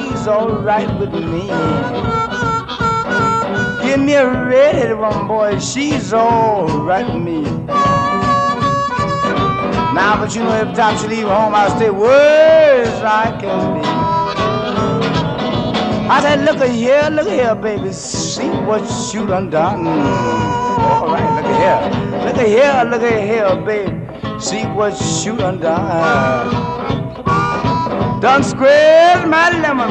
she's alright with me. Give me a red-headed one, boy, she's alright with me. Now, but you know, every time she leave home, I stay worse I can be. I said, look at here, baby, see what you done done. All right, look at here, baby, see what you done done. Done squared my lemon.